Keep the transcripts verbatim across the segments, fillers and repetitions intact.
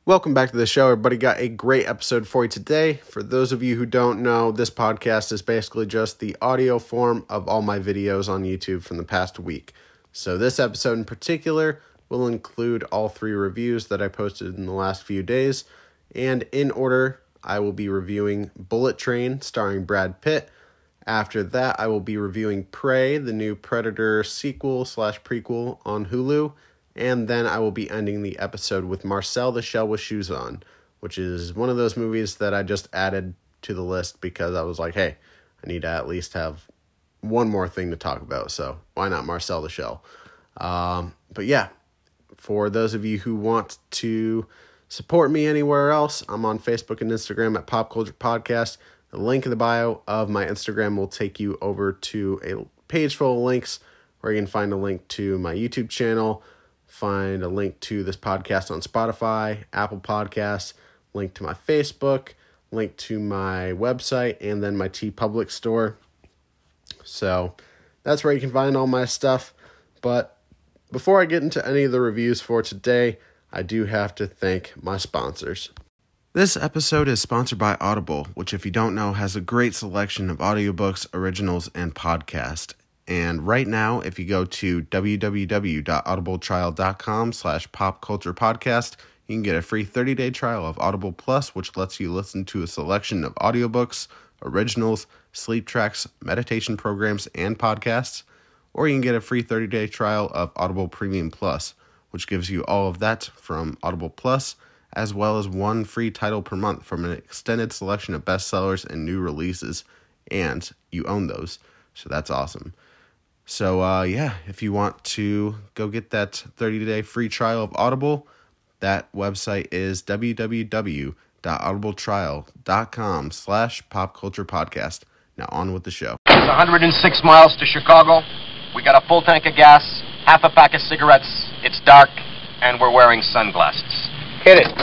Welcome back to the show, everybody. Got a great episode for you today. For those of you who don't know, this podcast is basically just the audio form of all my videos on YouTube from the past week. So this episode in particular will include all three reviews that I posted in the last few days. And in order, I will be reviewing Bullet Train starring Brad Pitt. After that, I will be reviewing Prey, the new Predator sequel slash prequel on Hulu. And then I will be ending the episode with Marcel the Shell with Shoes On, which is one of those movies that I just added to the list because I was like, hey, I need to at least have one more thing to talk about. So why not Marcel the Shell? Um, but yeah, for those of you who want to support me anywhere else, I'm on Facebook and Instagram at Pop Culture Podcast. The link in the bio of my Instagram will take you over to a page full of links where you can find a link to my YouTube channel, find a link to this podcast on Spotify, Apple Podcasts, link to my Facebook, link to my website, and then my TeePublic store. So that's where you can find all my stuff. But before I get into any of the reviews for today, I do have to thank my sponsors. This episode is sponsored by Audible, which, if you don't know, has a great selection of audiobooks, originals, and podcasts. And right now, if you go to www.audibletrial.com slash popculturepodcast, you can get a free thirty-day trial of Audible Plus, which lets you listen to a selection of audiobooks, originals, sleep tracks, meditation programs, and podcasts. Or you can get a free thirty-day trial of Audible Premium Plus, which gives you all of that from Audible Plus, as well as one free title per month from an extended selection of bestsellers and new releases. And you own those, so that's awesome. So, uh, yeah, if you want to go get that thirty-day free trial of Audible, that website is www.audibletrial.com slash popculturepodcast. Now on with the show. It's one hundred six miles to Chicago. We got a full tank of gas, half a pack of cigarettes. It's dark, and we're wearing sunglasses. Hit it.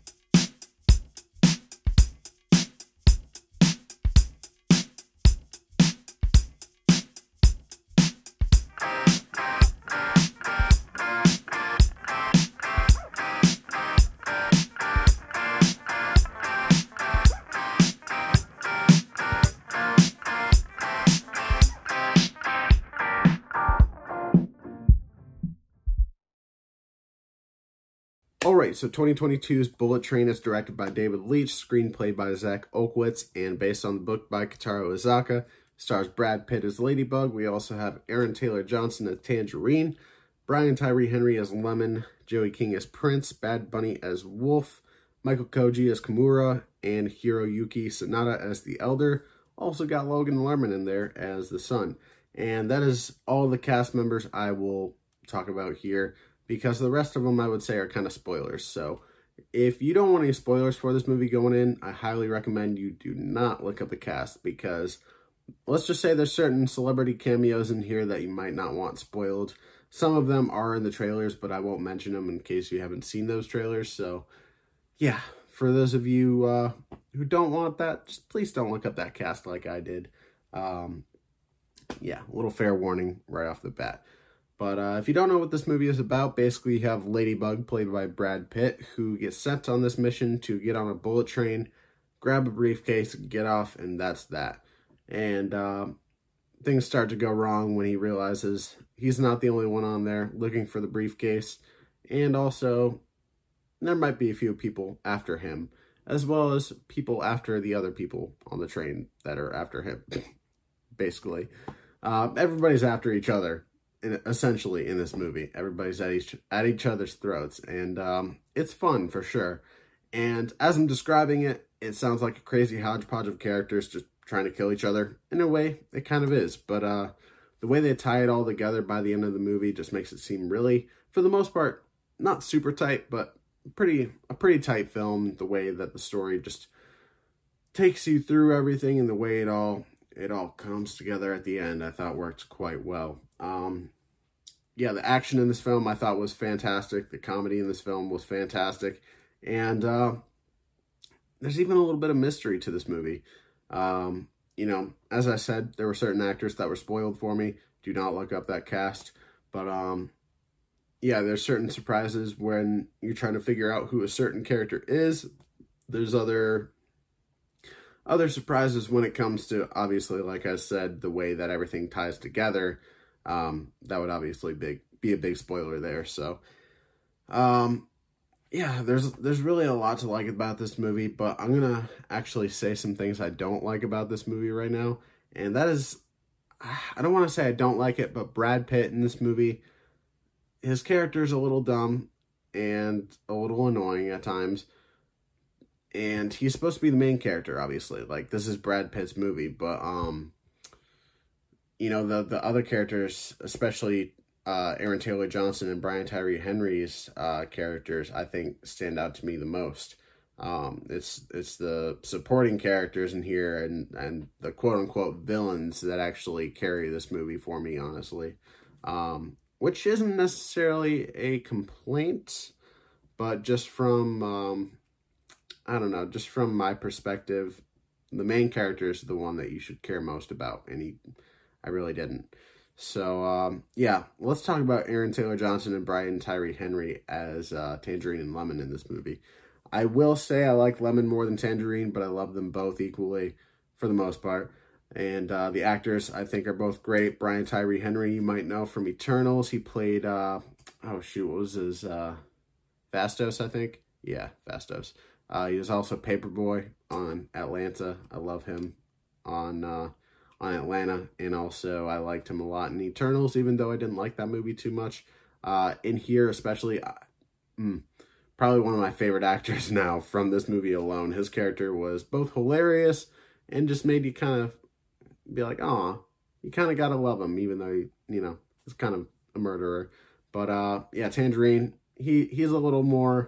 Alright, so twenty twenty-two's Bullet Train is directed by David Leitch, screenplay by Zach Oakwitz, and based on the book by Kotaro Izaka. Stars Brad Pitt as Ladybug. We also have Aaron Taylor Johnson as Tangerine, Brian Tyree Henry as Lemon, Joey King as Prince, Bad Bunny as Wolf, Michael Koji as Kimura, and Hiroyuki Sanada as the Elder. Also got Logan Lerman in there as the son. And that is all the cast members I will talk about here, because the rest of them I would say are kind of spoilers. So if you don't want any spoilers for this movie going in, I highly recommend you do not look up the cast, because let's just say there's certain celebrity cameos in here that you might not want spoiled. Some of them are in the trailers, but I won't mention them in case you haven't seen those trailers. So yeah, for those of you uh, who don't want that, just please don't look up that cast like I did. Um, yeah, a little fair warning right off the bat. But uh, if you don't know what this movie is about, basically you have Ladybug, played by Brad Pitt, who gets sent on this mission to get on a bullet train, grab a briefcase, get off, and that's that. And uh, things start to go wrong when he realizes he's not the only one on there looking for the briefcase. And also, there might be a few people after him, as well as people after the other people on the train that are after him, basically. Uh, everybody's after each other. In, essentially in this movie, everybody's at each at each other's throats, and um, it's fun for sure. And as I'm describing it, it sounds like a crazy hodgepodge of characters just trying to kill each other. In a way, it kind of is, but uh, the way they tie it all together by the end of the movie just makes it seem really, for the most part, not super tight, but pretty a pretty tight film. The way that the story just takes you through everything, and the way it all it all comes together at the end, I thought worked quite well. Um, yeah, the action in this film I thought was fantastic. The comedy in this film was fantastic. And uh, there's even a little bit of mystery to this movie. Um, you know, as I said, there were certain actors that were spoiled for me. Do not look up that cast. But um, yeah, there's certain surprises when you're trying to figure out who a certain character is. There's other other surprises when it comes to, obviously, like I said, the way that everything ties together. Um, that would obviously be, be a big spoiler there. So, um, yeah, there's there's really a lot to like about this movie, but I'm gonna actually say some things I don't like about this movie right now, and that is, I don't want to say I don't like it, but Brad Pitt in this movie, his character is a little dumb and a little annoying at times. And he's supposed to be the main character, obviously. Like, this is Brad Pitt's movie, but, um, you know, the, the other characters, especially uh, Aaron Taylor Johnson and Brian Tyree Henry's uh, characters, I think stand out to me the most. Um, it's it's the supporting characters in here and, and the quote-unquote villains that actually carry this movie for me, honestly. Um, which isn't necessarily a complaint, but just from... Um, I don't know, just from my perspective, the main character is the one that you should care most about, and he, I really didn't. So, um, yeah, let's talk about Aaron Taylor Johnson and Brian Tyree Henry as uh, Tangerine and Lemon in this movie. I will say I like Lemon more than Tangerine, but I love them both equally for the most part. And uh, the actors, I think, are both great. Brian Tyree Henry, you might know from Eternals. He played, uh, oh shoot, what was his, uh, Fastos, I think? Yeah, Fastos. Uh, he was also Paperboy on Atlanta. I love him on uh, on Atlanta. And also, I liked him a lot in Eternals, even though I didn't like that movie too much. Uh, in here, especially, uh, mm, probably one of my favorite actors now from this movie alone. His character was both hilarious and just made you kind of be like, aw, you kind of gotta love him, even though he, you know, is kind of a murderer. But, uh, yeah, Tangerine, he, he's a little more...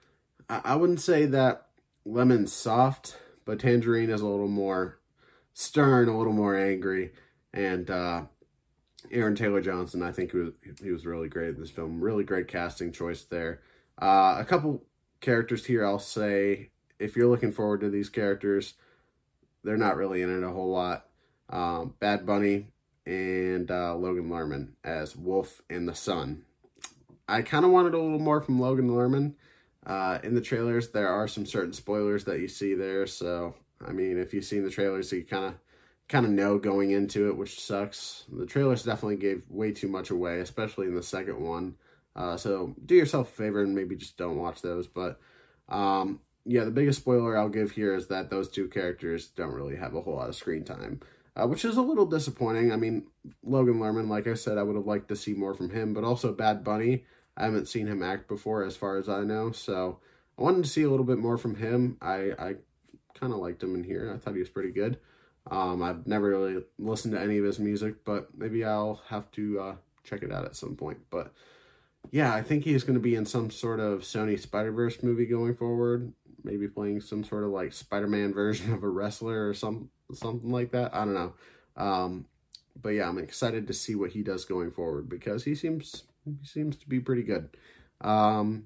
I wouldn't say that Lemon's soft, but Tangerine is a little more stern, a little more angry. And uh, Aaron Taylor Johnson, I think he was, he was really great in this film. Really great casting choice there. Uh, a couple characters here I'll say, if you're looking forward to these characters, they're not really in it a whole lot. Um, Bad Bunny and uh, Logan Lerman as Wolf and the Sun. I kind of wanted a little more from Logan Lerman. Uh, in the trailers, there are some certain spoilers that you see there, so, I mean, if you've seen the trailers, you kind of kind of know going into it, which sucks. The trailers definitely gave way too much away, especially in the second one, uh, so do yourself a favor and maybe just don't watch those, but, um, yeah, the biggest spoiler I'll give here is that those two characters don't really have a whole lot of screen time, uh, which is a little disappointing. I mean, Logan Lerman, like I said, I would have liked to see more from him, but also Bad Bunny, I haven't seen him act before, as far as I know, so I wanted to see a little bit more from him. I, I kind of liked him in here. I thought he was pretty good. Um, I've never really listened to any of his music, but maybe I'll have to uh, check it out at some point. But yeah, I think he's going to be in some sort of Sony Spider-Verse movie going forward, maybe playing some sort of like Spider-Man version of a wrestler or some something like that. I don't know. Um, but yeah, I'm excited to see what he does going forward because he seems... He seems to be pretty good. Um,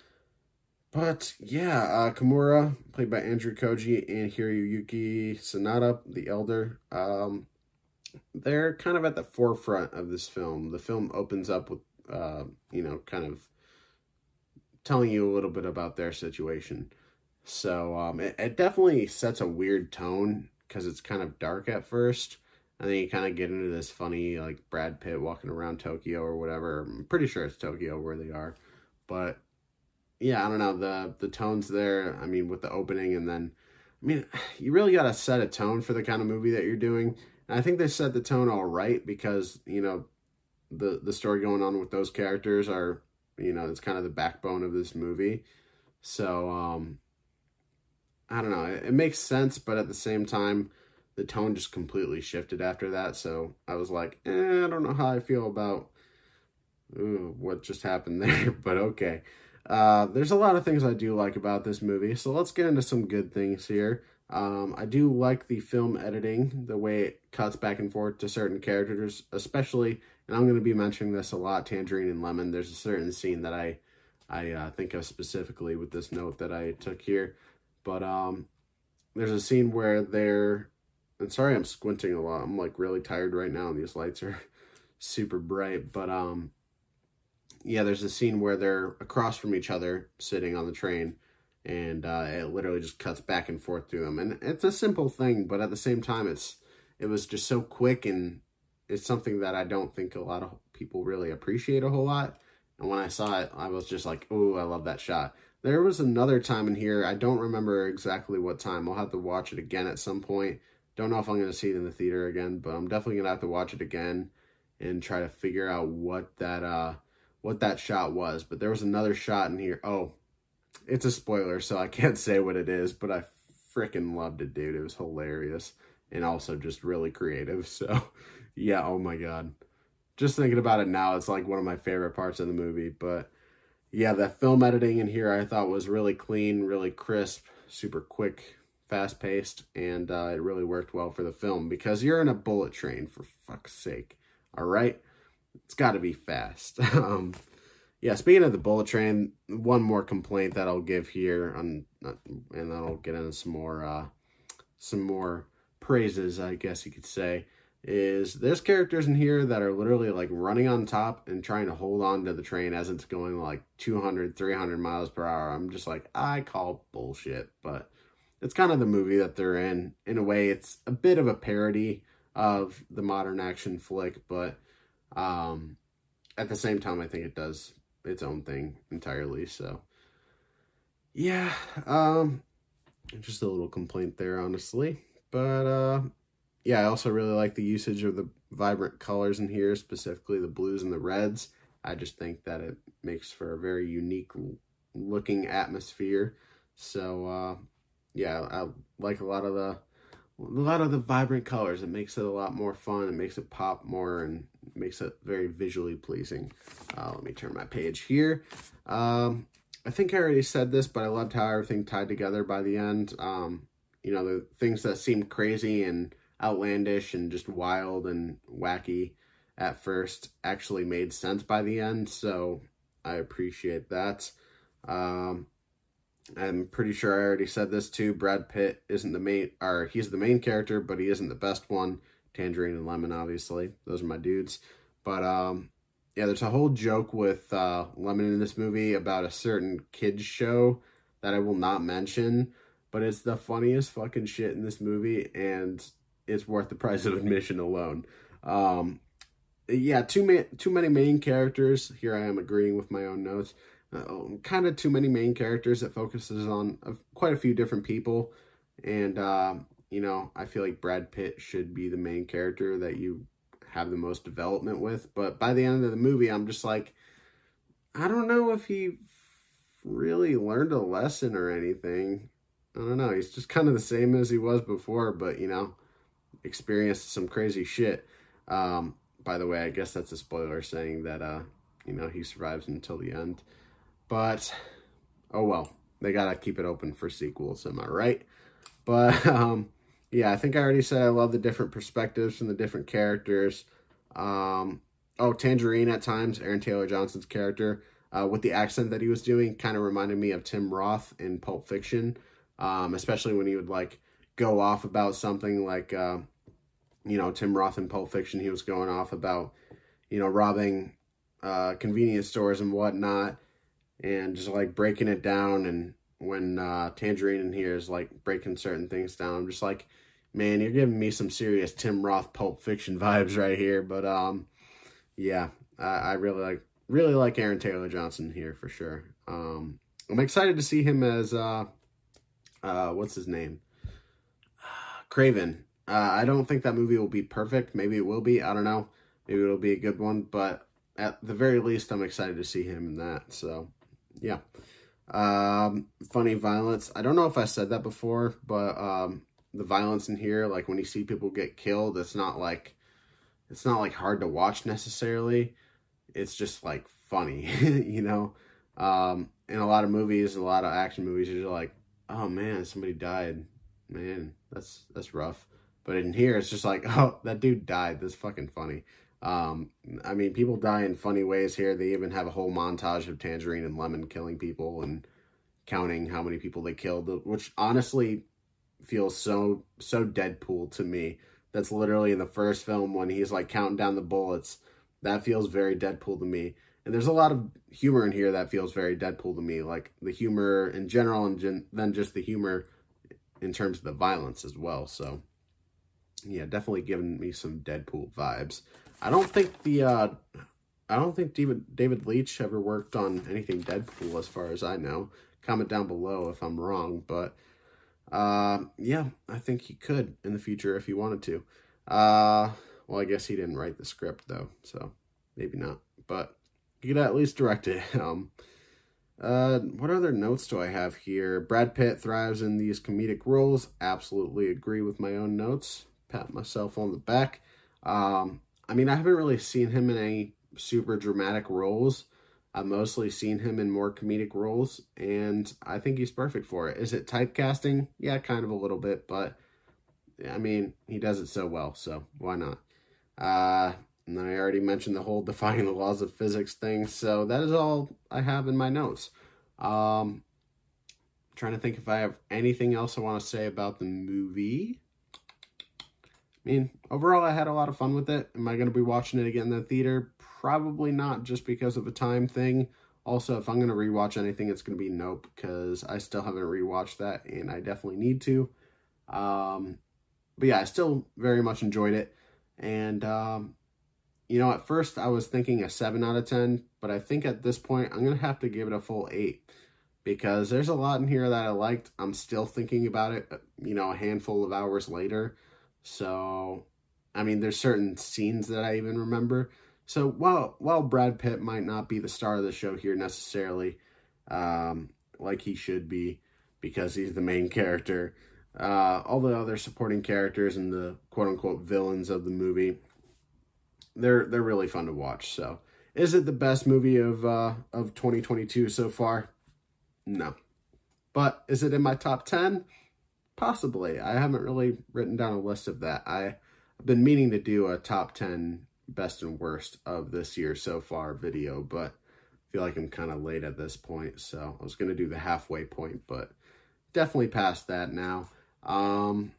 but, yeah, uh, Kimura, played by Andrew Koji, and Hiroyuki Sanada, the Elder, um, they're kind of at the forefront of this film. The film opens up with, uh, you know, kind of telling you a little bit about their situation. So, um, it, it definitely sets a weird tone, because it's kind of dark at first. And then you kind of get into this funny, like, Brad Pitt walking around Tokyo or whatever. I'm pretty sure it's Tokyo where they are. But, yeah, I don't know. The the tone's there, I mean, with the opening. And then, I mean, you really got to set a tone for the kind of movie that you're doing. And I think they set the tone all right because, you know, the, the story going on with those characters are, you know, it's kind of the backbone of this movie. So, um, I don't know. It, it makes sense, but at the same time... the tone just completely shifted after that, so I was like, eh, I don't know how I feel about ooh, what just happened there, but okay. Uh, there's a lot of things I do like about this movie, so let's get into some good things here. Um, I do like the film editing, the way it cuts back and forth to certain characters, especially, and I'm going to be mentioning this a lot, Tangerine and Lemon. There's a certain scene that I, I uh, think of specifically with this note that I took here, but um, there's a scene where they're And sorry I'm squinting a lot. I'm like really tired right now and these lights are super bright. But um, yeah, there's a scene where they're across from each other sitting on the train, and uh, it literally just cuts back and forth through them. And it's a simple thing, but at the same time, it's it was just so quick, and it's something that I don't think a lot of people really appreciate a whole lot. And when I saw it, I was just like, oh, I love that shot. There was another time in here, I don't remember exactly what time. I'll have to watch it again at some point. Don't know if I'm going to see it in the theater again, but I'm definitely going to have to watch it again and try to figure out what that uh what that shot was. But there was another shot in here. Oh, it's a spoiler, so I can't say what it is, but I freaking loved it, dude. It was hilarious and also just really creative. So, yeah, oh my God. Just thinking about it now, it's like one of my favorite parts of the movie. But yeah, that film editing in here I thought was really clean, really crisp, super quick, fast-paced, and uh, it really worked well for the film because you're in a bullet train, for fuck's sake. All right? It's got to be fast. um, yeah, speaking of the bullet train, one more complaint that I'll give here, on, and then I'll get into some more, uh, some more praises, I guess you could say, is there's characters in here that are literally like running on top and trying to hold on to the train as it's going like two hundred, three hundred miles per hour. I'm just like, I call bullshit, but it's kind of the movie that they're in. In a way, it's a bit of a parody of the modern action flick, but um, at the same time, I think it does its own thing entirely. So, yeah, um, just a little complaint there, honestly. But, uh, yeah, I also really like the usage of the vibrant colors in here, specifically the blues and the reds. I just think that it makes for a very unique looking atmosphere. So, uh, yeah, I like a lot of the a lot of the vibrant colors. It makes it a lot more fun. It makes it pop more and makes it very visually pleasing. Uh, let me turn my page here. Um, I think I already said this, but I loved how everything tied together by the end. Um, you know, the things that seemed crazy and outlandish and just wild and wacky at first actually made sense by the end. So I appreciate that. Um, I'm pretty sure I already said this too. Brad Pitt isn't the main, or he's the main character, but he isn't the best one. Tangerine and Lemon, obviously. Those are my dudes. But, um, yeah, there's a whole joke with uh, Lemon in this movie about a certain kids show that I will not mention, but it's the funniest fucking shit in this movie, and it's worth the price of admission alone. Um, yeah, too, ma too many main characters. Here I am agreeing with my own notes. Uh, kind of too many main characters that focuses on uh, quite a few different people. And, uh, you know, I feel like Brad Pitt should be the main character that you have the most development with. But by the end of the movie, I'm just like, I don't know if he really learned a lesson or anything. I don't know. He's just kind of the same as he was before, but, you know, experienced some crazy shit. Um, by the way, I guess that's a spoiler saying that, uh, you know, he survives until the end. But, oh well, they gotta keep it open for sequels, am I right? But, um, yeah, I think I already said I love the different perspectives from the different characters. Um, oh, Tangerine at times, Aaron Taylor Johnson's character, uh, with the accent that he was doing, kind of reminded me of Tim Roth in Pulp Fiction, um, especially when he would, like, go off about something like, uh, you know, Tim Roth in Pulp Fiction, he was going off about, you know, robbing uh, convenience stores and whatnot, and just like breaking it down. And when uh, Tangerine in here is like breaking certain things down, I'm just like, man, you're giving me some serious Tim Roth Pulp Fiction vibes right here. But um, yeah, I, I really like really like Aaron Taylor Johnson here for sure. Um, I'm excited to see him as uh, uh, what's his name, Craven. Uh, I don't think that movie will be perfect. Maybe it will be. I don't know. Maybe it'll be a good one. But at the very least, I'm excited to see him in that. So. Yeah. Um, funny violence. I don't know if I said that before, but um, the violence in here, like when you see people get killed, it's not like, it's not like hard to watch necessarily. It's just like funny, you know? Um, in a lot of movies, a lot of action movies, you're like, oh man, somebody died. Man, that's, that's rough. But in here, it's just like, oh, that dude died. That's fucking funny. Um, I mean, people die in funny ways here. They even have a whole montage of Tangerine and Lemon killing people and counting how many people they killed, which honestly feels so, so Deadpool to me. That's literally in the first film when he's like counting down the bullets. That feels very Deadpool to me. And there's a lot of humor in here that feels very Deadpool to me, like the humor in general and gen then just the humor in terms of the violence as well. So, yeah, definitely giving me some Deadpool vibes. I don't think the, uh, I don't think David, David Leitch ever worked on anything Deadpool as far as I know. Comment down below if I'm wrong, but, uh, yeah, I think he could in the future if he wanted to. Uh, well, I guess he didn't write the script, though, so maybe not, but he could at least direct it. Um, uh, what other notes do I have here? Brad Pitt thrives in these comedic roles. Absolutely agree with my own notes. Pat myself on the back. Um, I mean, I haven't really seen him in any super dramatic roles. I've mostly seen him in more comedic roles, and I think he's perfect for it. Is it typecasting? Yeah, kind of a little bit, but, I mean, he does it so well, so why not? Uh, and then I already mentioned the whole defying the laws of physics thing, so that is all I have in my notes. Um, trying to think if I have anything else I want to say about the movie. I mean, overall, I had a lot of fun with it. Am I going to be watching it again in the theater? Probably not, just because of a time thing. Also, if I'm going to rewatch anything, it's going to be Nope, because I still haven't rewatched that, and I definitely need to. Um, but yeah, I still very much enjoyed it. And, um, you know, at first I was thinking a seven out of ten, but I think at this point, I'm going to have to give it a full eight. Because there's a lot in here that I liked. I'm still thinking about it, you know, a handful of hours later. So, I mean, there's certain scenes that I even remember. So, while while Brad Pitt might not be the star of the show here necessarily, um, like he should be, because he's the main character, uh, all the other supporting characters and the quote-unquote villains of the movie, they're they're really fun to watch. So, is it the best movie of uh, of twenty twenty-two so far? No. But is it in my top ten? Possibly. I haven't really written down a list of that. I've been meaning to do a top ten best and worst of this year so far video, but I feel like I'm kind of late at this point. So I was going to do the halfway point, but definitely past that now. Um,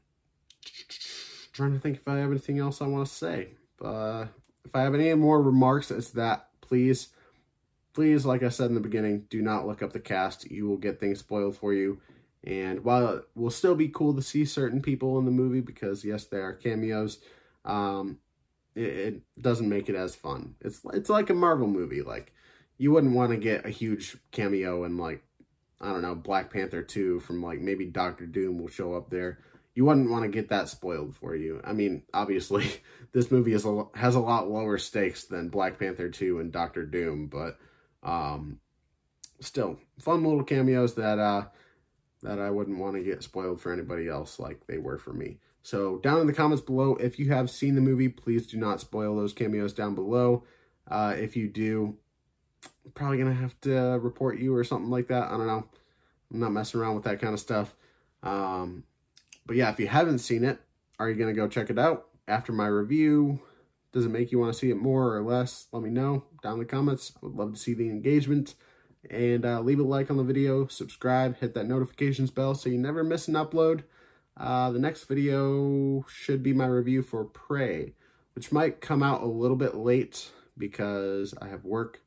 trying to think if I have anything else I want to say. Uh, if I have any more remarks, it's that please, please, like I said in the beginning, do not look up the cast. You will get things spoiled for you. And while it will still be cool to see certain people in the movie, because yes, there are cameos, um, it, it doesn't make it as fun. It's it's like a Marvel movie. Like, you wouldn't want to get a huge cameo in, like, I don't know, Black Panther two from, like, maybe Doctor Doom will show up there. You wouldn't want to get that spoiled for you. I mean, obviously, this movie is a, has a lot lower stakes than Black Panther two and Doctor Doom, but um, still, fun little cameos that uh, that I wouldn't want to get spoiled for anybody else like they were for me. So down in the comments below, if you have seen the movie, please do not spoil those cameos down below. Uh, if you do, I'm probably going to have to report you or something like that. I don't know. I'm not messing around with that kind of stuff. Um, but yeah, if you haven't seen it, are you going to go check it out after my review? Does it make you want to see it more or less? Let me know down in the comments. I would love to see the engagement. And uh, leave a like on the video, subscribe, hit that notifications bell so you never miss an upload. Uh, the next video should be my review for Prey, which might come out a little bit late because I have work.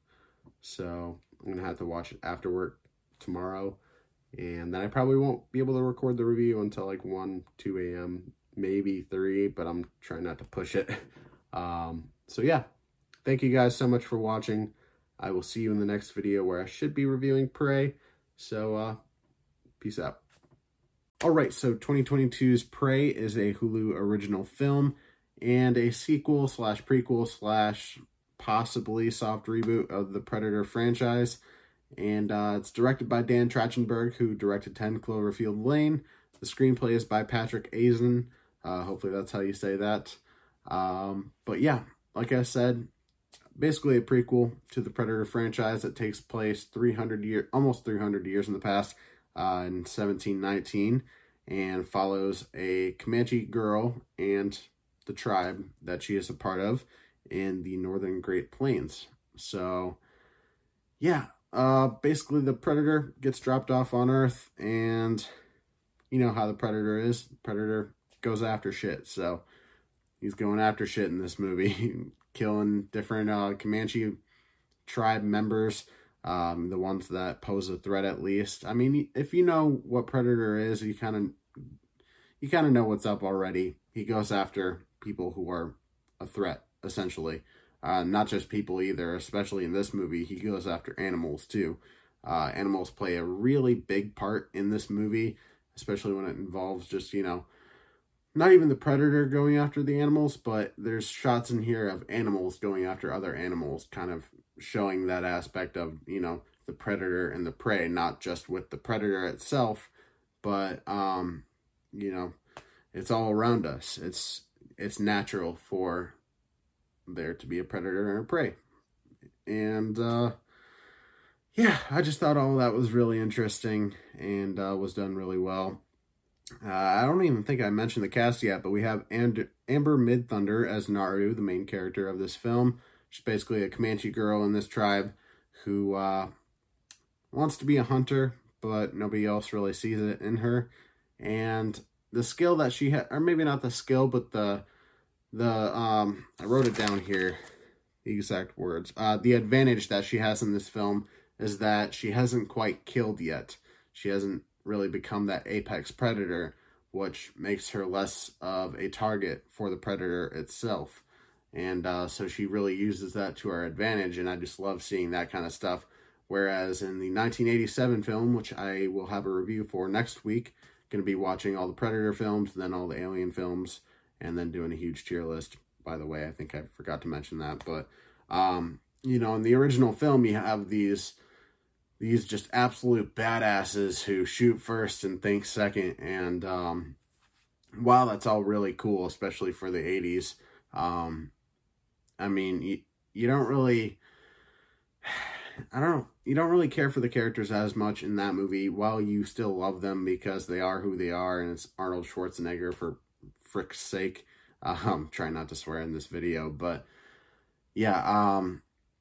So I'm going to have to watch it after work tomorrow. And then I probably won't be able to record the review until like one, two A M, maybe three, but I'm trying not to push it. Um, so yeah, thank you guys so much for watching. I will see you in the next video where I should be reviewing Prey. So, uh, peace out. Alright, so twenty twenty-two's Prey is a Hulu original film and a sequel slash prequel slash possibly soft reboot of the Predator franchise. And uh, it's directed by Dan Trachtenberg, who directed ten Cloverfield Lane. The screenplay is by Patrick Azen. Uh, hopefully that's how you say that. Um, but yeah, like I said, basically a prequel to the Predator franchise that takes place three hundred years, almost three hundred years in the past, uh, in seventeen nineteen, and follows a Comanche girl and the tribe that she is a part of in the northern Great Plains. So, yeah, uh, basically the Predator gets dropped off on Earth, and you know how the Predator is. The Predator goes after shit, so he's going after shit in this movie. Killing different uh, Comanche tribe members, um, the ones that pose a threat at least. I mean, if you know what Predator is, you kind of you kind of know what's up already. He goes after people who are a threat, essentially. Uh, not just people either, especially in this movie. He goes after animals too. Uh, animals play a really big part in this movie, especially when it involves just, you know, not even the predator going after the animals, but there's shots in here of animals going after other animals, kind of showing that aspect of, you know, the predator and the prey, not just with the predator itself, but, um, you know, it's all around us. It's, it's natural for there to be a predator and a prey. And, uh, yeah, I just thought all that was really interesting and uh, was done really well. Uh, I don't even think I mentioned the cast yet, but we have And Amber Midthunder as Naru, the main character of this film. She's basically a Comanche girl in this tribe who uh, wants to be a hunter, but nobody else really sees it in her. And the skill that she had, or maybe not the skill, but the, the um, I wrote it down here, the exact words. Uh, the advantage that she has in this film is that she hasn't quite killed yet. She hasn't really become that apex predator, which makes her less of a target for the predator itself. And uh, so she really uses that to her advantage, and I just love seeing that kind of stuff. Whereas in the nineteen eighty-seven film, which I will have a review for next week, going to be watching all the Predator films, then all the Alien films, and then doing a huge tier list. By the way, I think I forgot to mention that. But, um, you know, in the original film, you have these... These just absolute badasses who shoot first and think second. And um, while that's all really cool, especially for the eighties, um, I mean, you, you don't really, I don't know, you don't really care for the characters as much in that movie, while you still love them because they are who they are, and it's Arnold Schwarzenegger for frick's sake. Um, try not to swear in this video, but yeah, um...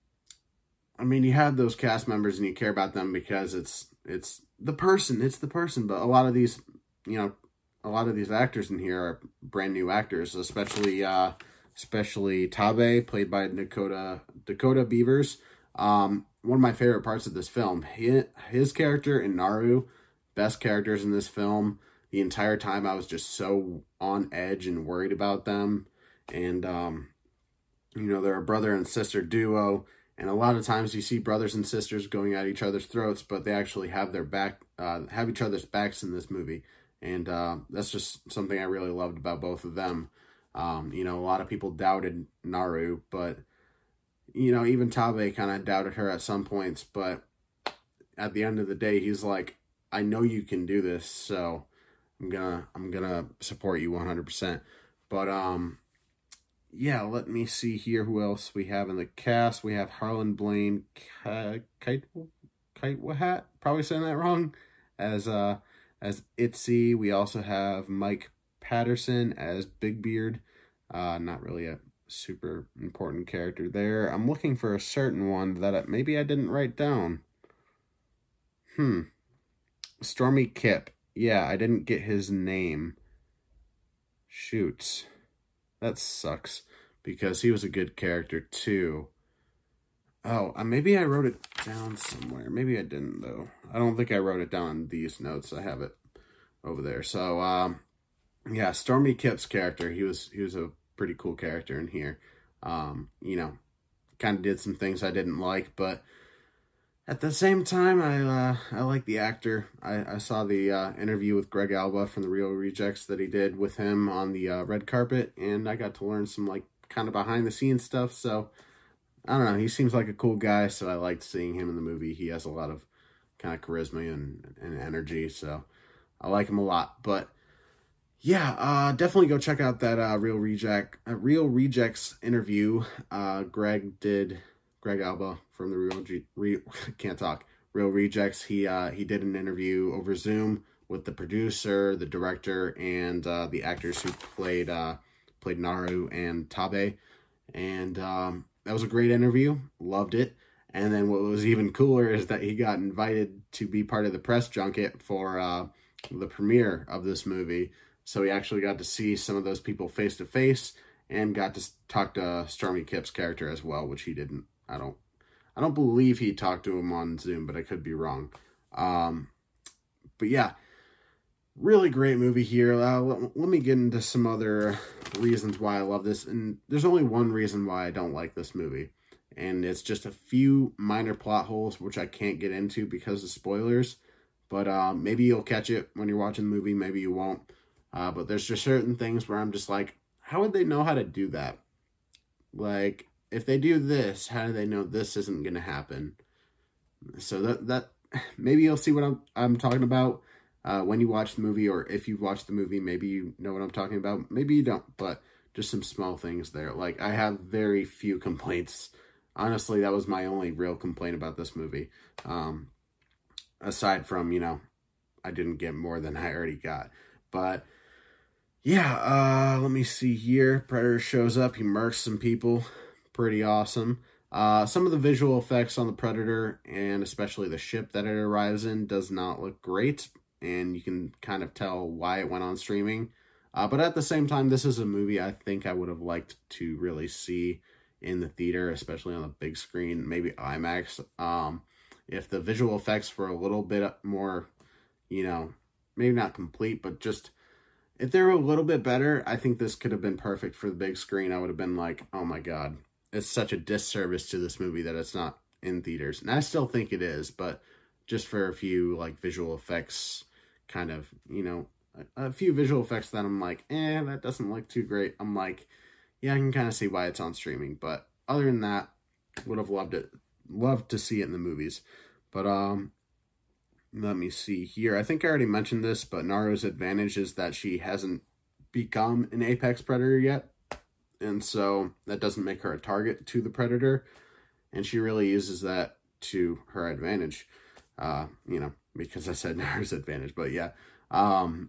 I mean, you have those cast members and you care about them because it's it's the person, it's the person. But a lot of these, you know, a lot of these actors in here are brand new actors, especially uh, especially Tabe, played by Dakota Dakota Beavers. Um, one of my favorite parts of this film, his, his character and Naru, best characters in this film. The entire time I was just so on edge and worried about them. And, um, you know, they're a brother and sister duo. And a lot of times you see brothers and sisters going at each other's throats, but they actually have their back, uh, have each other's backs in this movie. And uh, that's just something I really loved about both of them. Um, you know, a lot of people doubted Naru, but, you know, even Tabe kind of doubted her at some points. But at the end of the day, he's like, I know you can do this, so I'm gonna, I'm gonna support you one hundred percent. But, um... yeah, let me see here who else we have in the cast. We have Harlan Blaine Kaitwahat, probably saying that wrong, as uh as Itzy. We also have Mike Patterson as Big Beard. Uh, not really a super important character there. I'm looking for a certain one that I, maybe I didn't write down. Hmm. Stormy Kip. Yeah, I didn't get his name. Shoot. That sucks, because he was a good character, too. Oh, uh, maybe I wrote it down somewhere. Maybe I didn't, though. I don't think I wrote it down in these notes. I have it over there. So, um, yeah, Stormy Kip's character, he was he was a pretty cool character in here. Um, you know, kind of did some things I didn't like, but at the same time, I uh, I like the actor. I, I saw the uh, interview with Greg Alba from The Real Rejects that he did with him on the uh, red carpet, and I got to learn some, like, kind of behind-the-scenes stuff, so, I don't know, he seems like a cool guy, so I liked seeing him in the movie. He has a lot of kind of charisma and, and energy, so I like him a lot. But, yeah, uh, definitely go check out that uh, Real Reject, uh, Real Rejects interview. Uh, Greg did... Greg Alba from the Real G Re can't talk Real Rejects. He uh, he did an interview over Zoom with the producer, the director, and uh, the actors who played uh, played Naru and Tabe, and um, that was a great interview. Loved it. And then what was even cooler is that he got invited to be part of the press junket for uh, the premiere of this movie. So he actually got to see some of those people face to face, and got to talk to Stormy Kip's character as well, which he didn't. I don't, I don't believe he talked to him on Zoom, but I could be wrong. Um, but yeah, really great movie here. Uh, let, let me get into some other reasons why I love this. And there's only one reason why I don't like this movie. And it's just a few minor plot holes, which I can't get into because of spoilers. But uh, maybe you'll catch it when you're watching the movie. Maybe you won't. Uh, but there's just certain things where I'm just like, how would they know how to do that? Like, if they do this, how do they know this isn't going to happen? So that, that maybe you'll see what I'm, I'm talking about uh, when you watch the movie, or if you've watched the movie, maybe you know what I'm talking about. Maybe you don't, but just some small things there. Like, I have very few complaints. Honestly, that was my only real complaint about this movie. Um, aside from, you know, I didn't get more than I already got. But yeah, uh, let me see here. Predator shows up. He murks some people. Pretty awesome. Uh, some of the visual effects on the Predator, and especially the ship that it arrives in, does not look great. And you can kind of tell why it went on streaming. Uh, but at the same time, this is a movie I think I would have liked to really see in the theater, especially on the big screen, maybe IMAX. Um, if the visual effects were a little bit more, you know, maybe not complete, but just if they were a little bit better, I think this could have been perfect for the big screen. I would have been like, oh my God, it's such a disservice to this movie that it's not in theaters. And I still think it is, but just for a few like visual effects, kind of, you know, a, a few visual effects that I'm like, eh, that doesn't look too great. I'm like, yeah, I can kind of see why it's on streaming. But other than that, would have loved it, loved to see it in the movies. But um, let me see here. I think I already mentioned this, but Naru's advantage is that she hasn't become an apex predator yet. And so that doesn't make her a target to the Predator. And she really uses that to her advantage. Uh, you know, because I said Naru's advantage. But yeah. Um,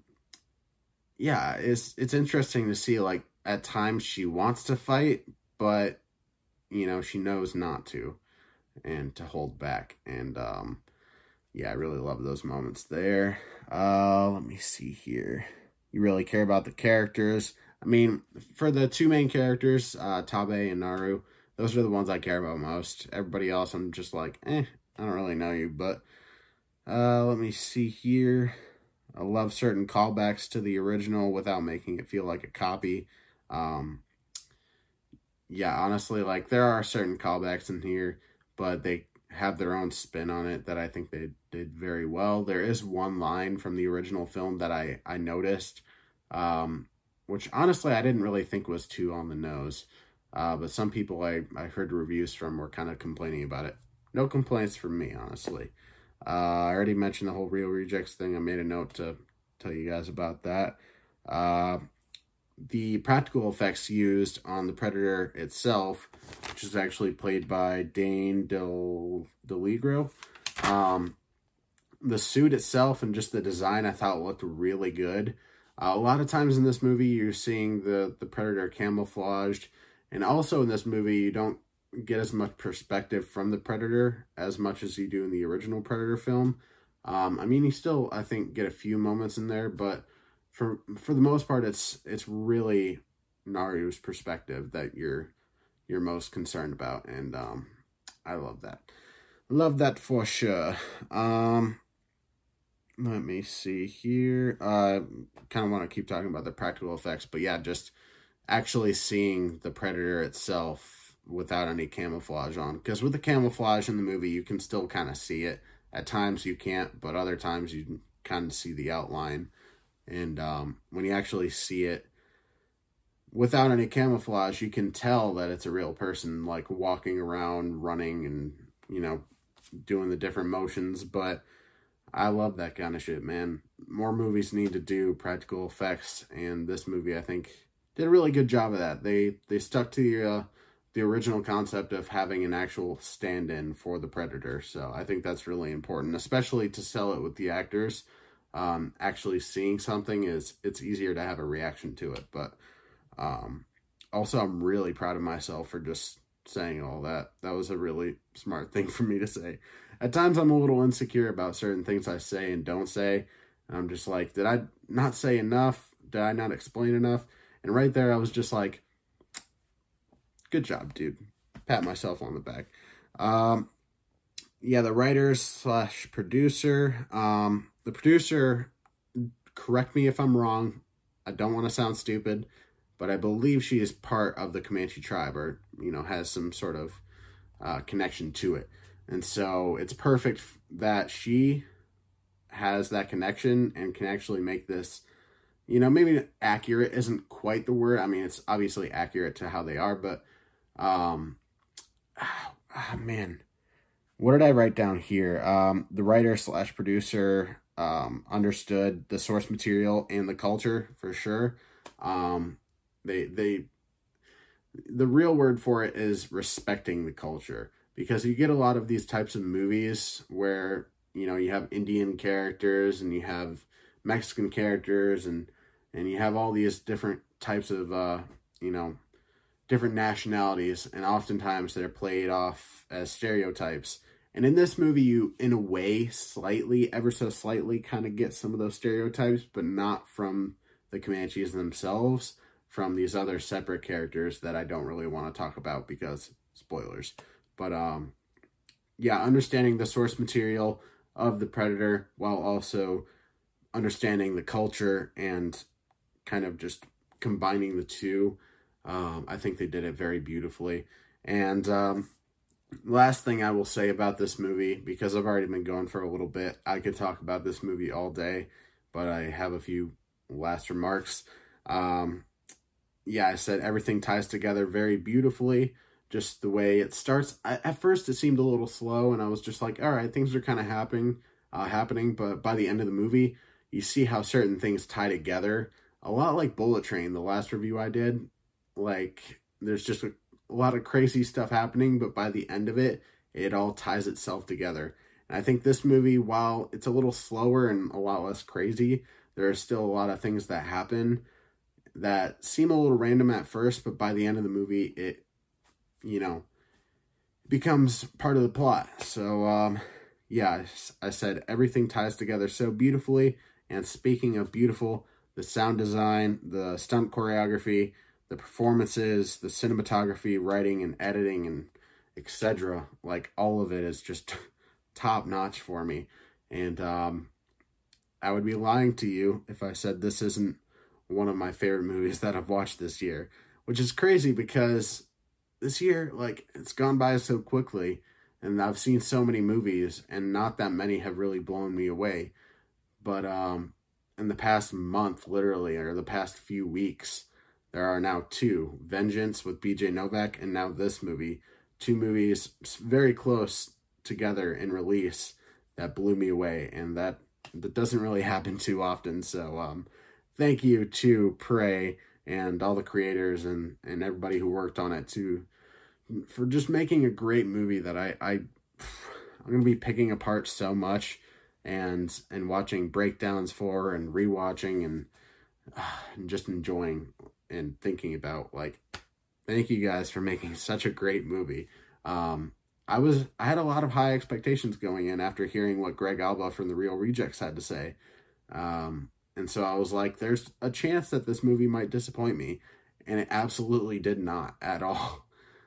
yeah, it's, it's interesting to see, like, at times she wants to fight, but, you know, she knows not to. And to hold back. And, um, yeah, I really love those moments there. Uh, let me see here. You really care about the characters. I mean, for the two main characters, uh, Taabe and Naru, those are the ones I care about most. Everybody else, I'm just like, eh, I don't really know you. But uh, let me see here. I love certain callbacks to the original without making it feel like a copy. Um, yeah, honestly, like, there are certain callbacks in here, but they have their own spin on it that I think they did very well. There is one line from the original film that I, I noticed, um, which honestly I didn't really think was too on the nose. Uh, but some people I, I heard reviews from were kind of complaining about it. No complaints from me, honestly. Uh, I already mentioned the whole Real Rejects thing. I made a note to tell you guys about that. Uh, the practical effects used on the Predator itself, which is actually played by Dane Del DeLigro. Um, the suit itself and just the design I thought looked really good. Uh, a lot of times in this movie, you're seeing the, the Predator camouflaged. And also in this movie, you don't get as much perspective from the Predator as much as you do in the original Predator film. Um, I mean, you still, I think, get a few moments in there, but for for the most part, it's it's really Naru's perspective that you're you're most concerned about, and um, I love that. Love that for sure. Um, let me see here. I uh, kind of want to keep talking about the practical effects, but yeah, just actually seeing the Predator itself without any camouflage on. Because with the camouflage in the movie, you can still kind of see it. At times you can't, but other times you kind of see the outline. And um, when you actually see it without any camouflage, you can tell that it's a real person, like walking around, running, and, you know, doing the different motions. But I love that kind of shit, man. More movies need to do practical effects, and this movie, I think, did a really good job of that. They they stuck to the, uh, the original concept of having an actual stand-in for the Predator. So I think that's really important, especially to sell it with the actors. Um, actually seeing something is, it's easier to have a reaction to it. But um, also, I'm really proud of myself for just saying all that. That was a really smart thing for me to say. At times, I'm a little insecure about certain things I say and don't say. And I'm just like, did I not say enough? Did I not explain enough? And right there, I was just like, good job, dude. Pat myself on the back. Um, yeah, the writer slash producer, um, the producer, correct me if I'm wrong, I don't want to sound stupid, but I believe she is part of the Comanche tribe, or, you know, has some sort of uh, connection to it. And so it's perfect that she has that connection and can actually make this, you know, maybe accurate isn't quite the word. I mean, it's obviously accurate to how they are, but, um, oh, man, what did I write down here? Um, the writer slash producer um, understood the source material and the culture for sure. Um, they, they, the real word for it is respecting the culture, because you get a lot of these types of movies where, you know, you have Indian characters and you have Mexican characters and, and you have all these different types of, uh, you know, different nationalities, and oftentimes they're played off as stereotypes. And in this movie, you, in a way, slightly, ever so slightly, kind of get some of those stereotypes, but not from the Comanches themselves, from these other separate characters that I don't really want to talk about because spoilers. But, um, yeah, understanding the source material of the Predator while also understanding the culture and kind of just combining the two. Um, I think they did it very beautifully. And um, last thing I will say about this movie, because I've already been going for a little bit, I could talk about this movie all day, but I have a few last remarks. Um, yeah, I said everything ties together very beautifully. Just the way it starts. I, at first, it seemed a little slow, and I was just like, all right, things are kind of happening, uh, happening. But by the end of the movie, you see how certain things tie together. A lot like Bullet Train, the last review I did. Like, there's just a, a lot of crazy stuff happening, but by the end of it, it all ties itself together. And I think this movie, while it's a little slower and a lot less crazy, there are still a lot of things that happen that seem a little random at first, but by the end of the movie, it, you know, becomes part of the plot. So, um, yeah, I said everything ties together so beautifully. And speaking of beautiful, the sound design, the stunt choreography, the performances, the cinematography, writing and editing, and et cetera. Like, all of it is just top notch for me. And um, I would be lying to you if I said this isn't one of my favorite movies that I've watched this year, which is crazy because this year, like, it's gone by so quickly, and I've seen so many movies, and not that many have really blown me away. But um, in the past month, literally, or the past few weeks, there are now two. Vengeance with B J Novak, and now this movie. Two movies very close together in release that blew me away, and that, that doesn't really happen too often. So um, thank you to Prey and all the creators and, and everybody who worked on it to for just making a great movie that I, I I'm going to be picking apart so much and and watching breakdowns for and rewatching and, uh, and just enjoying and thinking about. Like, thank you guys for making such a great movie. Um, I was I had a lot of high expectations going in after hearing what Greg Alba from The Real Rejects had to say. Um, and so I was like, there's a chance that this movie might disappoint me. And it absolutely did not at all.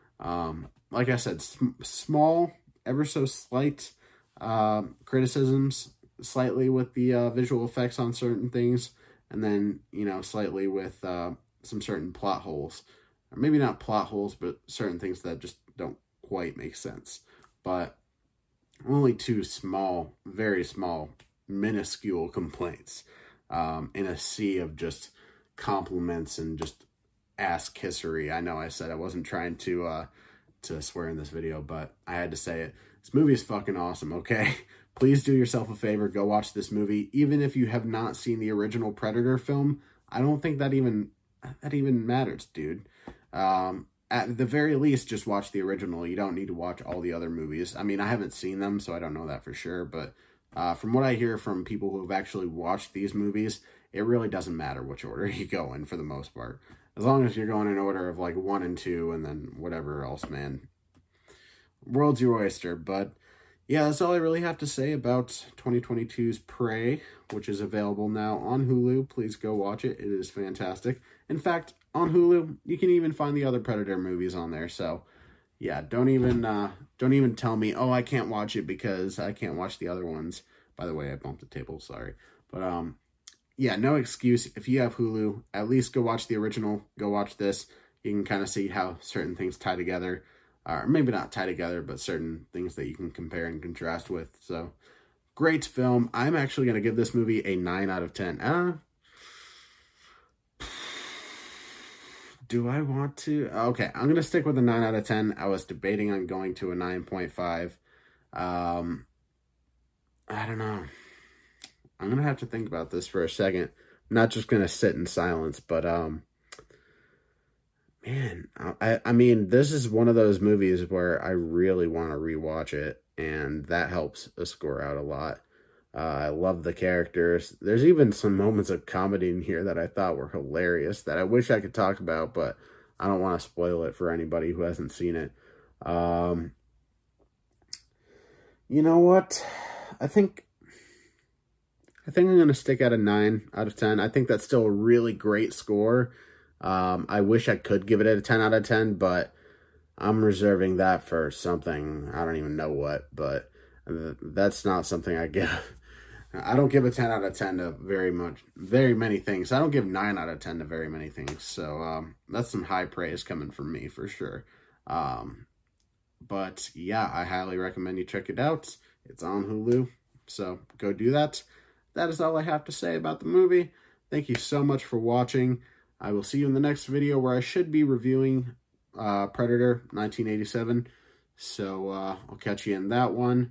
Um, like I said, sm small, ever so slight uh, criticisms, slightly with the uh, visual effects on certain things, and then, you know, slightly with uh, some certain plot holes. Or maybe not plot holes, but certain things that just don't quite make sense. But only two small, very small, minuscule complaints um, in a sea of just compliments and just ass kissery. I know I said I wasn't trying to uh, to swear in this video, but I had to say it. This movie is fucking awesome, okay? Please do yourself a favor, go watch this movie. Even if you have not seen the original Predator film, I don't think that even that even matters, dude. Um, at the very least, just watch the original. You don't need to watch all the other movies. I mean, I haven't seen them, so I don't know that for sure, but uh, from what I hear from people who have actually watched these movies, it really doesn't matter which order you go in for the most part. As long as you're going in order of like one and two and then whatever else, man. World's your oyster. But yeah, that's all I really have to say about twenty twenty-two's Prey, which is available now on Hulu. Please go watch it. It is fantastic. In fact, on Hulu, you can even find the other Predator movies on there. So yeah, don't even uh, don't even tell me, oh, I can't watch it because I can't watch the other ones. By the way, I bumped the table, sorry. But um, yeah, no excuse. If you have Hulu, at least go watch the original. Go watch this. You can kind of see how certain things tie together. Or maybe not tie together, but certain things that you can compare and contrast with. So, great film. I'm actually going to give this movie a nine out of ten. Uh, do I want to? Okay, I'm going to stick with a nine out of ten. I was debating on going to a nine point five. Um, I don't know. I'm going to have to think about this for a second. I'm not just going to sit in silence, but, um, man, I, I mean, this is one of those movies where I really want to rewatch it, and that helps a score out a lot. Uh, I love the characters. There's even some moments of comedy in here that I thought were hilarious that I wish I could talk about, but I don't want to spoil it for anybody who hasn't seen it. Um, you know what? I think I think I'm going to stick at a nine out of ten. I think that's still a really great score. Um, I wish I could give it a ten out of ten, but I'm reserving that for something. I don't even know what, but that's not something I give. I don't give a ten out of ten to very much, very many things. I don't give nine out of ten to very many things. So, um, that's some high praise coming from me for sure. Um, but yeah, I highly recommend you check it out. It's on Hulu. So go do that. That is all I have to say about the movie. Thank you so much for watching. I will see you in the next video where I should be reviewing uh, Predator nineteen eighty-seven. So uh, I'll catch you in that one.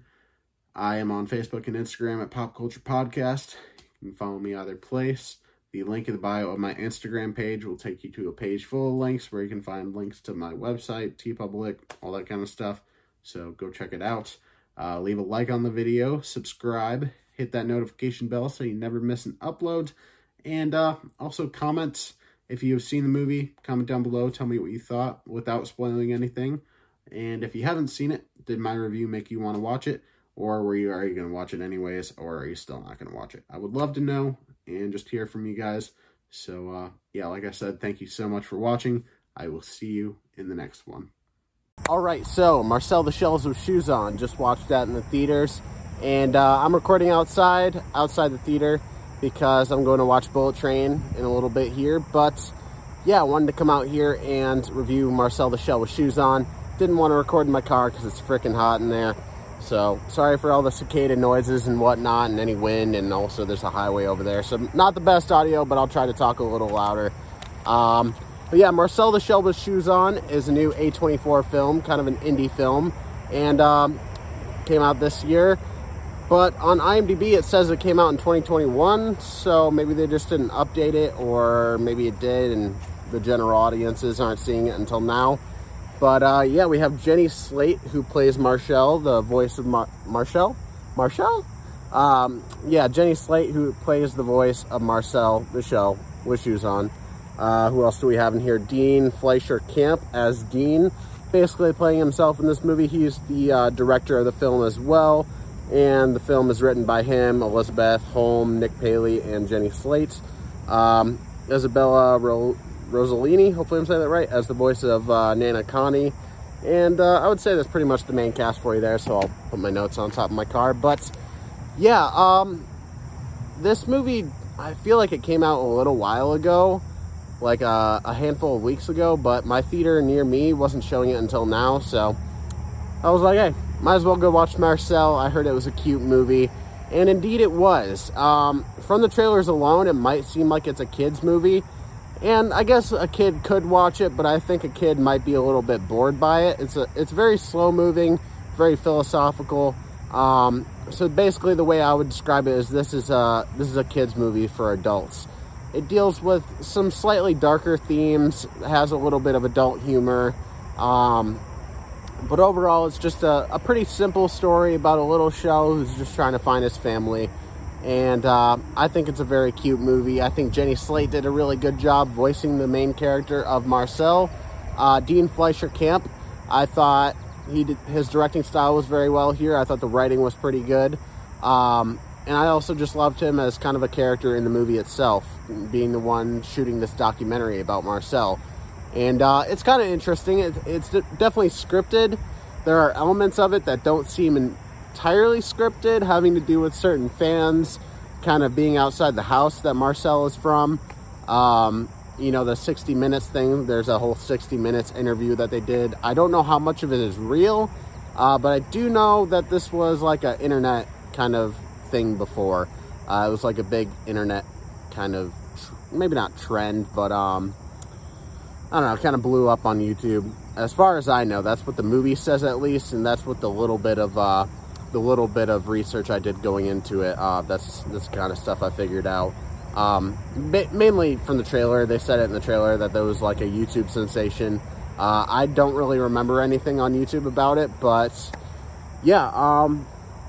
I am on Facebook and Instagram at Pop Culture Podcast. You can follow me either place. The link in the bio of my Instagram page will take you to a page full of links where you can find links to my website, TeePublic, all that kind of stuff. So go check it out. Uh, leave a like on the video, subscribe, hit that notification bell so you never miss an upload. And uh, also comment. If you have seen the movie, comment down below. Tell me what you thought without spoiling anything. And if you haven't seen it, did my review make you want to watch it? Or were you already going to watch it anyways? Or are you still not going to watch it? I would love to know and just hear from you guys. So, uh, yeah, like I said, thank you so much for watching. I will see you in the next one. All right, so Marcel the Shells with Shoes On. Just watched that in the theaters. And uh, I'm recording outside, outside the theater, because I'm going to watch Bullet Train in a little bit here. But yeah, I wanted to come out here and review Marcel the Shell with Shoes On. Didn't want to record in my car because it's freaking hot in there. So sorry for all the cicada noises and whatnot and any wind, and also there's a highway over there. So not the best audio, but I'll try to talk a little louder. Um, but yeah, Marcel the Shell with Shoes On is a new A twenty-four film, kind of an indie film, and um, came out this year. But on IMDb, it says it came out in twenty twenty-one, so maybe they just didn't update it, or maybe it did, and the general audiences aren't seeing it until now. But, uh, yeah, we have Jenny Slate, who plays Marshall, the voice of Mar Marshall? Marshall? Um, yeah, Jenny Slate, who plays the voice of Marcel the Shell with Shoes On. Uh, who else do we have in here? Dean Fleischer Camp as Dean, basically playing himself in this movie. He's the uh, director of the film as well. And the film is written by him, Elizabeth Holm, Nick Paley, and Jenny Slate. Um, Isabella Ro Rossellini, hopefully I'm saying that right, as the voice of uh, Nana Connie. And uh, I would say that's pretty much the main cast for you there, so I'll put my notes on top of my car. But yeah, um, this movie, I feel like it came out a little while ago, like uh, a handful of weeks ago, but my theater near me wasn't showing it until now, so I was like, hey, might as well go watch Marcel. I heard it was a cute movie, and indeed it was. Um, from the trailers alone, it might seem like it's a kid's movie, and I guess a kid could watch it, but I think a kid might be a little bit bored by it. It's a, it's very slow-moving, very philosophical. Um, so basically, the way I would describe it is this is a this is a kid's movie for adults. It deals with some slightly darker themes, has a little bit of adult humor. Um, But overall, it's just a, a pretty simple story about a little shell who's just trying to find his family. And uh, I think it's a very cute movie. I think Jenny Slate did a really good job voicing the main character of Marcel. Uh, Dean Fleischer Camp, I thought he did, his directing style was very well here. I thought the writing was pretty good. Um, and I also just loved him as kind of a character in the movie itself, being the one shooting this documentary about Marcel. And uh, it's kind of interesting. It, it's definitely scripted. There are elements of it that don't seem entirely scripted, having to do with certain fans kind of being outside the house that Marcel is from. Um, you know, the sixty minutes thing, there's a whole sixty minutes interview that they did. I don't know how much of it is real, uh, but I do know that this was like an internet kind of thing before. Uh, it was like a big internet kind of, maybe not trend, but um, I don't know, kind of blew up on YouTube. As far as I know, that's what the movie says at least, and that's what the little bit of uh, the little bit of research I did going into it. Uh, that's this kind of stuff I figured out. Um, ma mainly from the trailer. They said it in the trailer that there was like a YouTube sensation. Uh, I don't really remember anything on YouTube about it, but yeah, um,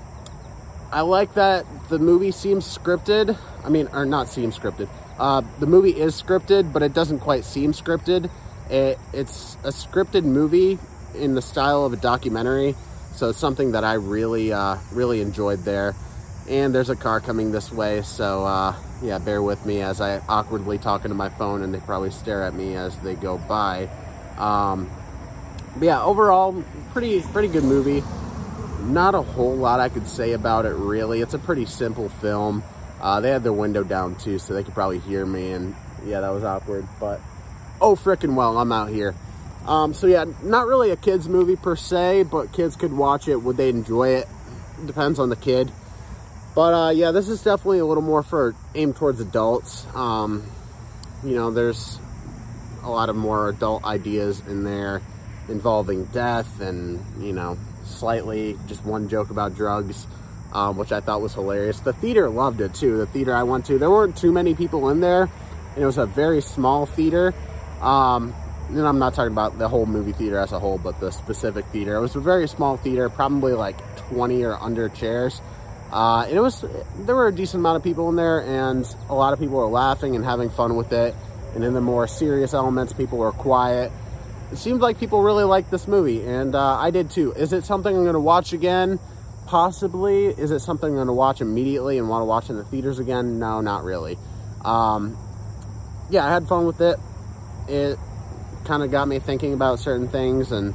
I like that the movie seems scripted. I mean, or not seems scripted. Uh, the movie is scripted, but it doesn't quite seem scripted. It, it's a scripted movie in the style of a documentary, so it's something that I really, uh, really enjoyed there. And there's a car coming this way, so uh, yeah, bear with me as I awkwardly talk into my phone, and they probably stare at me as they go by. Um, but yeah, overall, pretty, pretty good movie. Not a whole lot I could say about it, really. It's a pretty simple film. Uh, they had their window down, too, so they could probably hear me, and yeah, that was awkward, but oh, frickin' well, I'm out here. Um, so yeah, not really a kid's movie per se, but kids could watch it. Would they enjoy it? Depends on the kid. But uh, yeah, this is definitely a little more for aimed towards adults. Um, you know, there's a lot of more adult ideas in there involving death and, you know, slightly just one joke about drugs, um, which I thought was hilarious. The theater loved it too. The theater I went to, there weren't too many people in there, and it was a very small theater. Um, and I'm not talking about the whole movie theater as a whole, but the specific theater. It was a very small theater, probably like twenty or under chairs. Uh, and it was, there were a decent amount of people in there, and a lot of people were laughing and having fun with it. And in the more serious elements, people were quiet. It seemed like people really liked this movie, and uh, I did too. Is it something I'm going to watch again? Possibly. Is it something I'm going to watch immediately and want to watch in the theaters again? No, not really. Um, yeah, I had fun with it. It kind of got me thinking about certain things, and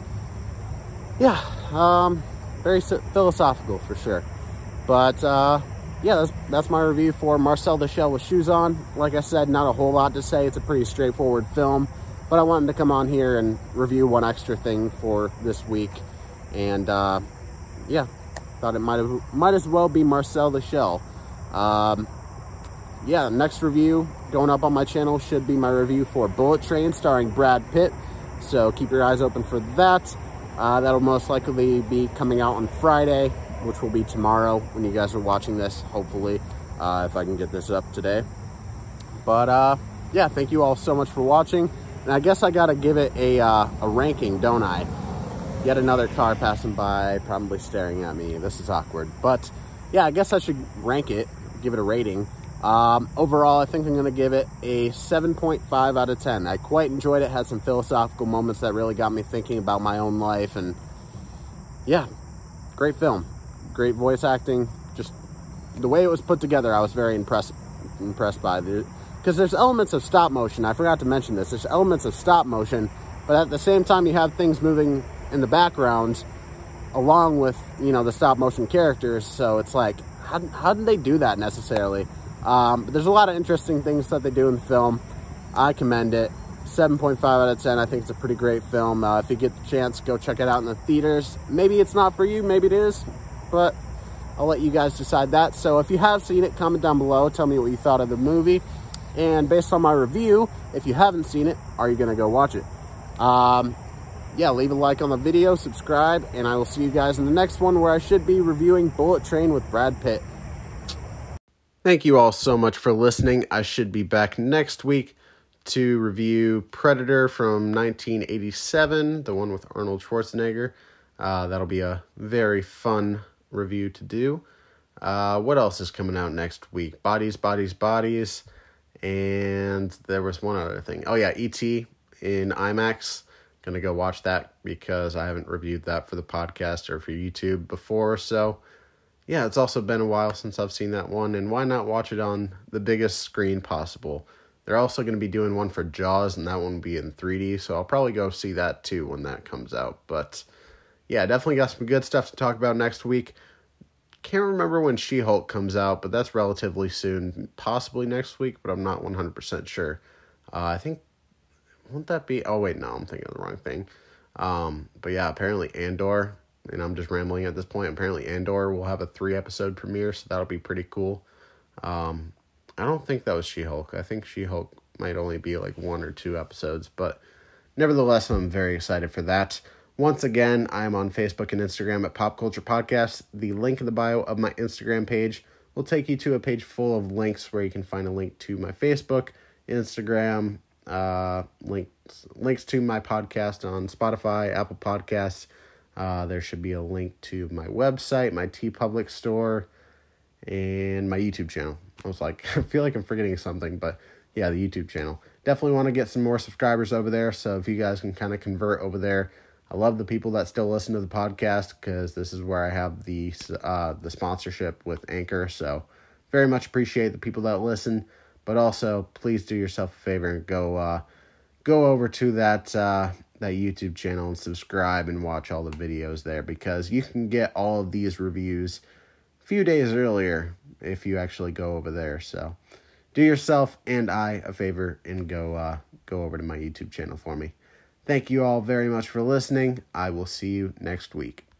yeah, um, very philosophical for sure. But uh, yeah, that's, that's my review for Marcel the Shell with Shoes On. Like I said, not a whole lot to say. It's a pretty straightforward film, but I wanted to come on here and review one extra thing for this week. And uh, yeah, thought it might have might as well be Marcel the Shell. Um, yeah, next review going up on my channel should be my review for Bullet Train starring Brad Pitt. So keep your eyes open for that. Uh, that'll most likely be coming out on Friday, which will be tomorrow when you guys are watching this, hopefully, uh, if I can get this up today. But uh, yeah, thank you all so much for watching. And I guess I gotta give it a, uh, a ranking, don't I? Yet another car passing by, probably staring at me. This is awkward. But yeah, I guess I should rank it, give it a rating. Um, overall, I think I'm gonna give it a seven point five out of ten. I quite enjoyed it, had some philosophical moments that really got me thinking about my own life, and yeah, great film. Great voice acting. Just the way it was put together, I was very impressed impressed by it. Because there's elements of stop motion. I forgot to mention this. There's elements of stop motion, but at the same time, you have things moving in the background along with, you know, the stop motion characters. So it's like, how, how did they do that necessarily? Um, but there's a lot of interesting things that they do in the film. I commend it. seven point five out of ten. I think it's a pretty great film. Uh, if you get the chance, go check it out in the theaters. Maybe it's not for you. Maybe it is. But I'll let you guys decide that. So if you have seen it, comment down below. Tell me what you thought of the movie. And based on my review, if you haven't seen it, are you going to go watch it? Um, yeah, leave a like on the video, subscribe, and I will see you guys in the next one where I should be reviewing Bullet Train with Brad Pitt. Thank you all so much for listening. I should be back next week to review Predator from nineteen eighty-seven, the one with Arnold Schwarzenegger. Uh, that'll be a very fun review to do. Uh, what else is coming out next week? Bodies, Bodies, Bodies. And there was one other thing. Oh yeah, E T in IMAX. Gonna go watch that because I haven't reviewed that for the podcast or for YouTube before. So yeah, it's also been a while since I've seen that one. And why not watch it on the biggest screen possible? They're also going to be doing one for Jaws, and that one will be in three D, so I'll probably go see that too when that comes out. But yeah, definitely got some good stuff to talk about next week. Can't remember when She-Hulk comes out, but that's relatively soon, possibly next week, but I'm not one hundred percent sure. Uh, I think, won't that be, oh wait, no, I'm thinking of the wrong thing. Um, but yeah, apparently Andor, and I'm just rambling at this point, apparently Andor will have a three-episode premiere, so that'll be pretty cool. Um, I don't think that was She-Hulk. I think She-Hulk might only be like one or two episodes, but nevertheless, I'm very excited for that. Once again, I'm on Facebook and Instagram at Pop Culture Podcast. The link in the bio of my Instagram page will take you to a page full of links where you can find a link to my Facebook, Instagram, uh, links, links to my podcast on Spotify, Apple Podcasts. Uh, there should be a link to my website, my TeePublic store, and my YouTube channel. I was like, I feel like I'm forgetting something, but yeah, the YouTube channel. Definitely want to get some more subscribers over there, so if you guys can kind of convert over there. I love the people that still listen to the podcast because this is where I have the uh, the sponsorship with Anchor, so very much appreciate the people that listen, but also please do yourself a favor and go uh, go over to that uh, that YouTube channel and subscribe and watch all the videos there, because you can get all of these reviews a few days earlier if you actually go over there. So do yourself and I a favor and go uh, go over to my YouTube channel for me. Thank you all very much for listening. I will see you next week.